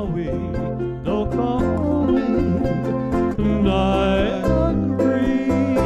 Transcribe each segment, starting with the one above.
Maui no Kauai, and I agree.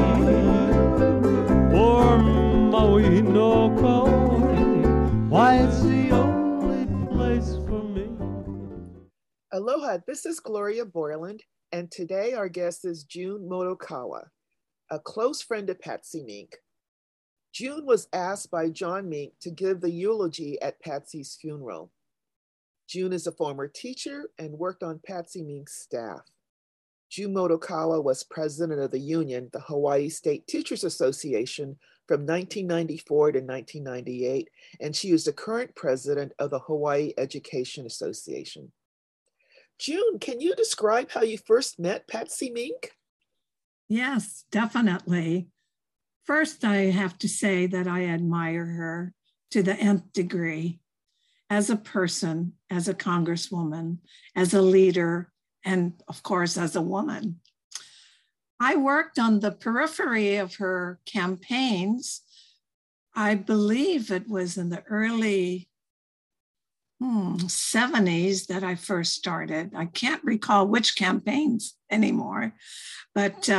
For Maui no Kauai, why it's the only place for me. Aloha, this is Gloria Borland, and today our guest is June Motokawa, a close friend of Patsy Mink. June was asked by John Mink to give the eulogy at Patsy's funeral. June is a former teacher and worked on Patsy Mink's staff. June Motokawa was president of the union, the Hawaii State Teachers Association, from 1994 to 1998, and she is the current president of the Hawaii Education Association. June, can you describe how you first met Patsy Mink? Yes, definitely. First, I have to say that I admire her to the nth degree as a person, as a congresswoman, as a leader, and of course, as a woman. I worked on the periphery of her campaigns. I believe it was in the early 70s that I first started. I can't recall which campaigns anymore, but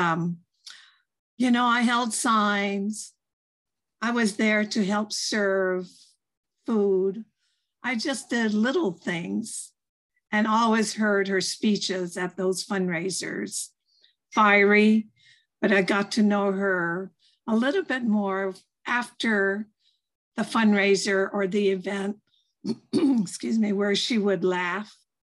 I held signs. I was there to help serve food. I just did little things and always heard her speeches at those fundraisers. Fiery, but I got to know her a little bit more after the fundraiser or the event, excuse me, where she would laugh.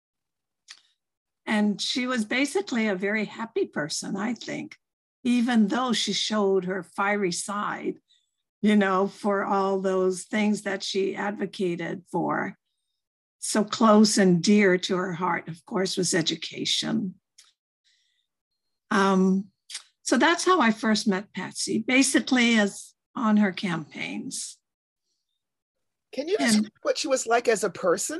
And she was basically a very happy person, I think, even though she showed her fiery side, for all those things that she advocated for. So close and dear to her heart, of course, was education. So that's how I first met Patsy, basically as on her campaigns. Can you describe what she was like as a person?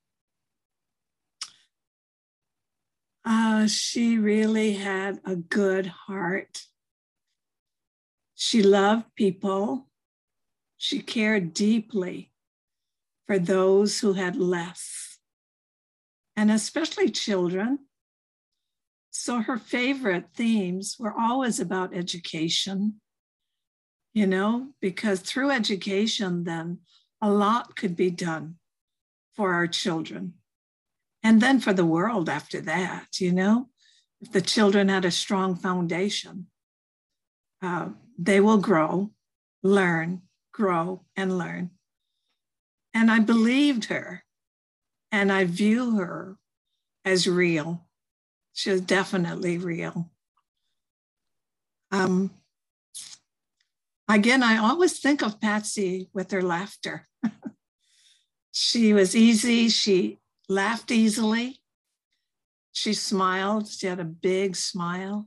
She really had a good heart. She loved people. She cared deeply for those who had less, and especially children. So her favorite themes were always about education, because through education, then a lot could be done for our children. And then for the world after that, if the children had a strong foundation, they will grow, learn, grow, and learn. And I believed her, and I view her as real. She was definitely real. Again, I always think of Patsy with her laughter. She was easy. She laughed easily. She smiled. She had a big smile.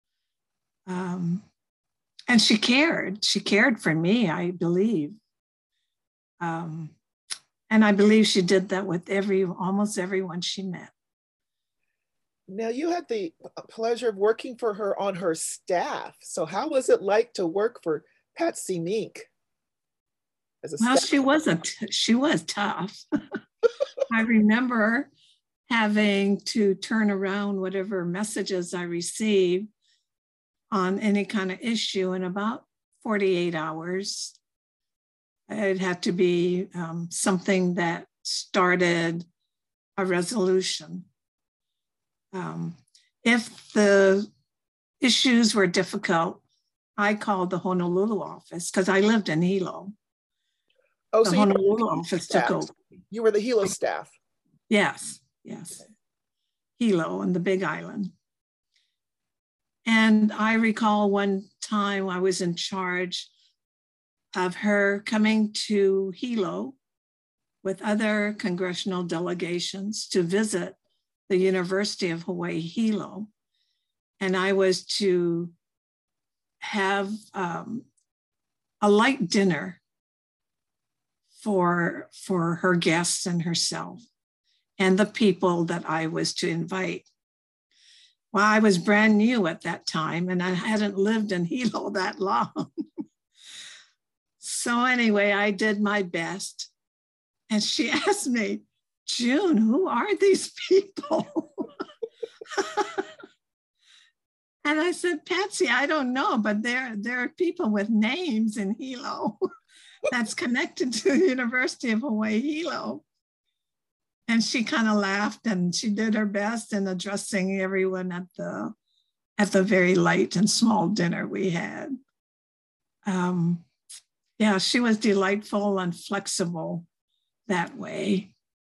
And she cared. She cared for me, I believe. And I believe she did that with almost everyone she met. Now, you had the pleasure of working for her on her staff. So how was it like to work for Patsy Mink as a Well, staff? she was tough. I remember having to turn around whatever messages I received on any kind of issue in about 48 hours. It had to be something that started a resolution. If the issues were difficult, I called the Honolulu office because I lived in Hilo. Oh, the so Honolulu office took over. You were the Hilo staff. Yes. Hilo on the Big Island. And I recall one time I was in charge of her coming to Hilo with other congressional delegations to visit the University of Hawaii Hilo. And I was to have a light dinner for her guests and herself and the people that I was to invite. Well, I was brand new at that time and I hadn't lived in Hilo that long. So anyway, I did my best. And she asked me, June, who are these people? And I said, Patsy, I don't know, but there are people with names in Hilo that's connected to the University of Hawaii Hilo. And she kind of laughed, and she did her best in addressing everyone at the very light and small dinner we had. Yeah, she was delightful and flexible that way.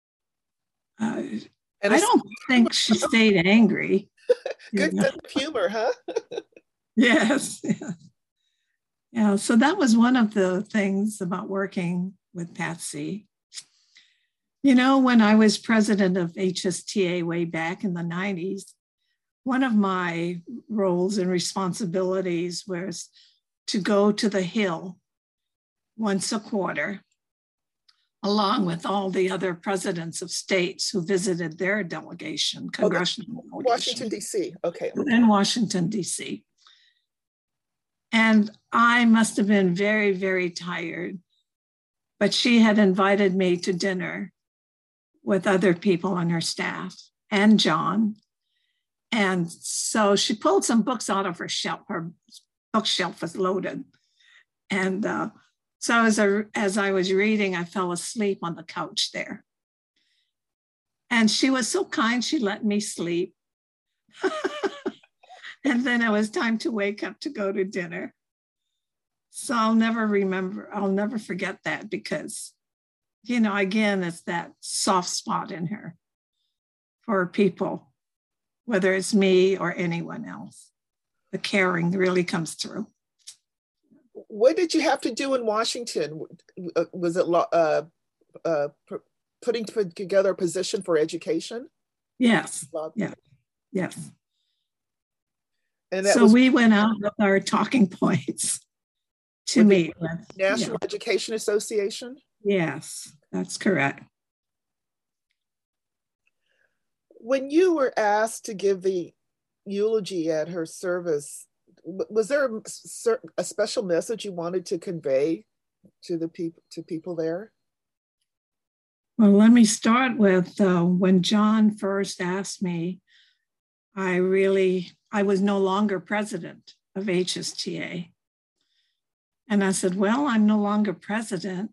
I don't think she stayed angry. Good sense of humor, huh? Yes. Yeah, so that was one of the things about working with Patsy. You know, when I was president of HSTA way back in the 90s, one of my roles and responsibilities was to go to the Hill once a quarter, along with all the other presidents of states who visited their delegation, congressional delegation. Washington, D.C. Okay. In Washington, D.C. And I must have been very, very tired, but she had invited me to dinner with other people on her staff and John. And so she pulled some books out of her shelf. Her bookshelf was loaded. And so as I was reading, I fell asleep on the couch there. And she was so kind, she let me sleep. And then it was time to wake up to go to dinner. So I'll never forget that, because, you know, again, it's that soft spot in her for people, whether it's me or anyone else. The caring really comes through. What did you have to do in Washington? Was it putting together a position for education? Yes. Yeah. Yes. And so we went out with our talking points to meet with National Education Association? Yes, that's correct. When you were asked to give the eulogy at her service, was there a special message you wanted to convey to people there? Well, let me start with when John first asked me, I was no longer president of HSTA. And I said, well, I'm no longer president.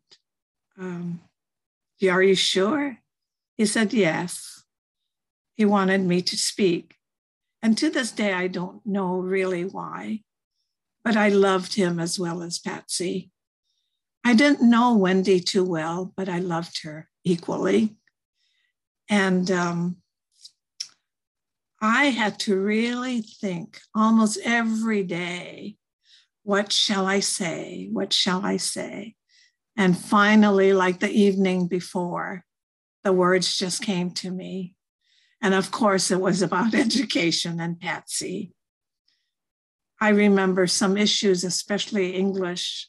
Are you sure? He said, yes. He wanted me to speak. And to this day, I don't know really why, but I loved him as well as Patsy. I didn't know Wendy too well, but I loved her equally. And I had to really think almost every day, what shall I say? What shall I say? And finally, like the evening before, the words just came to me. And of course, it was about education and Patsy. I remember some issues, especially English.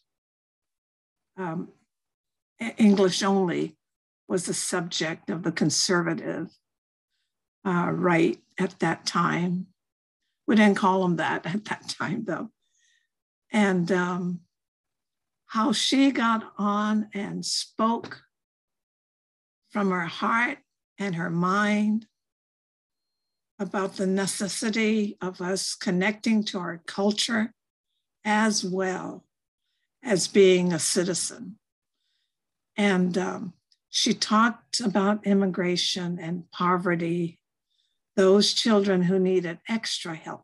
English only was the subject of the conservative right at that time. We didn't call them that at that time, though. And how she got on and spoke from her heart and her mind about the necessity of us connecting to our culture as well as being a citizen. And she talked about immigration and poverty, those children who needed extra help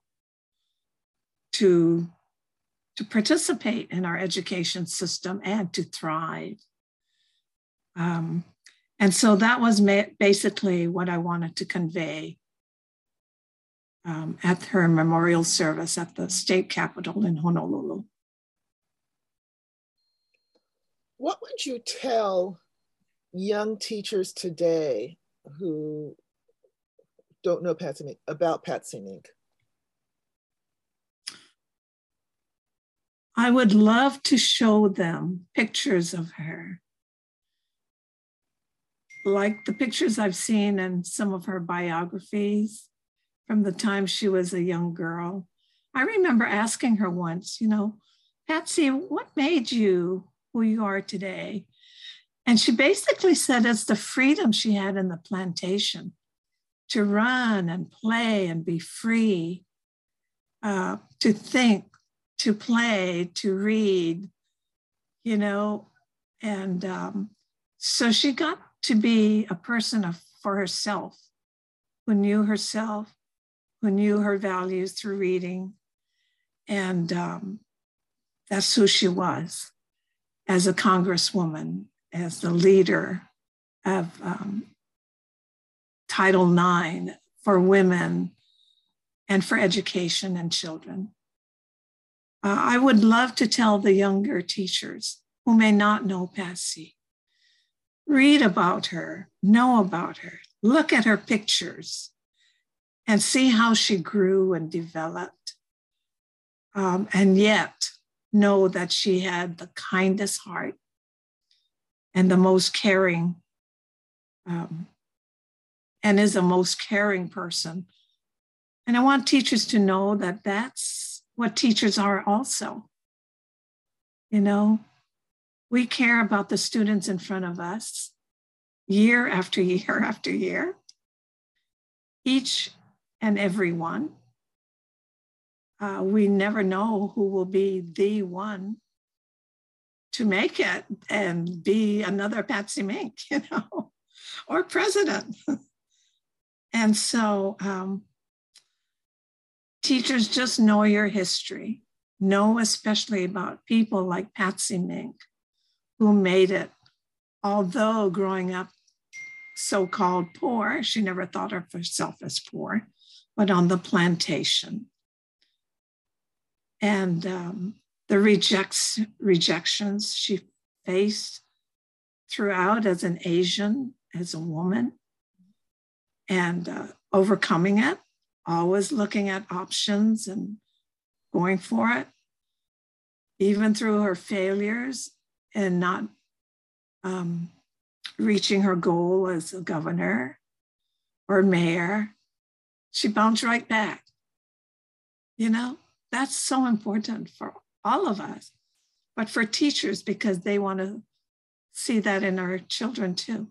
to participate in our education system and to thrive. And so that was basically what I wanted to convey at her memorial service at the state capitol in Honolulu. What would you tell young teachers today who don't know about Patsy Mink? I would love to show them pictures of her, like the pictures I've seen in some of her biographies from the time she was a young girl. I remember asking her once, Patsy, what made you who you are today? And she basically said it's the freedom she had in the plantation to run and play and be free, to think, to play, to read, you know. And so she got to be a person for herself, who knew herself, who knew her values through reading. And that's who she was as a congresswoman, as the leader of Title IX for women and for education and children. I would love to tell the younger teachers who may not know Patsy, read about her, know about her, look at her pictures, and see how she grew and developed. And yet know that she had the kindest heart and the most caring, and is the most caring person. And I want teachers to know that that's what teachers are also. You know, we care about the students in front of us year after year after year, each and every one. We never know who will be the one to make it and be another Patsy Mink, you know, or president. And so teachers, just know your history. Know especially about people like Patsy Mink, who made it, although growing up so-called poor, she never thought of herself as poor, but on the plantation. And the rejections she faced throughout as an Asian, as a woman, and overcoming it, always looking at options and going for it, even through her failures and not reaching her goal as a governor or mayor. She bounced right back. You know, that's so important for all of us, but for teachers, because they want to see that in our children too.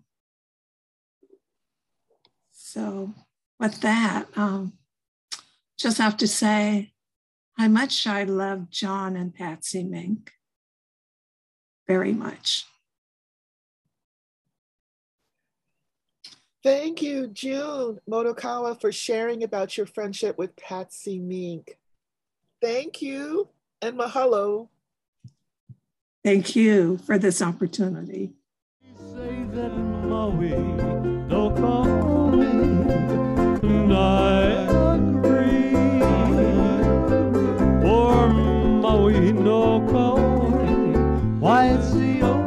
So with that, just have to say how much I love John and Patsy Mink, very much. Thank you, June Motokawa, for sharing about your friendship with Patsy Mink. Thank you, and mahalo. Thank you for this opportunity. Say that Maui don't call me, and I agree. For Maui no call me, why it's the only